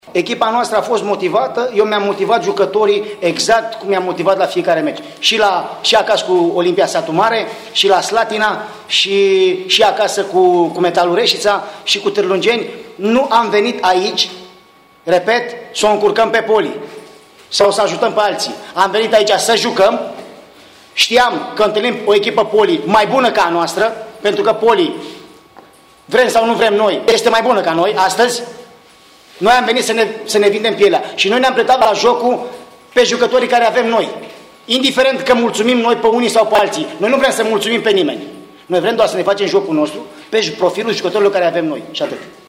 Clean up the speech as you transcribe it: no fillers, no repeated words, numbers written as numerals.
Echipa noastră a fost motivată, eu mi-am motivat jucătorii exact cum mi-am motivat la fiecare meci. Și acasă cu Olimpia Satu Mare, și la Slatina, și acasă cu Metalul Reșița și cu Târlungeni. Nu am venit aici, repet, să o încurcăm pe Poli sau să ajutăm pe alții. Am venit aici să jucăm. Știam că întâlnim o echipă Poli mai bună ca a noastră, pentru că Poli, vrem sau nu vrem noi, este mai bună ca noi astăzi. Noi am venit să ne vindem pielea și noi ne-am pretat la jocul pe jucătorii care avem noi. Indiferent că mulțumim noi pe unii sau pe alții, noi nu vrem să mulțumim pe nimeni. Noi vrem doar să ne facem jocul nostru pe profilul jucătorilor care avem noi și atât.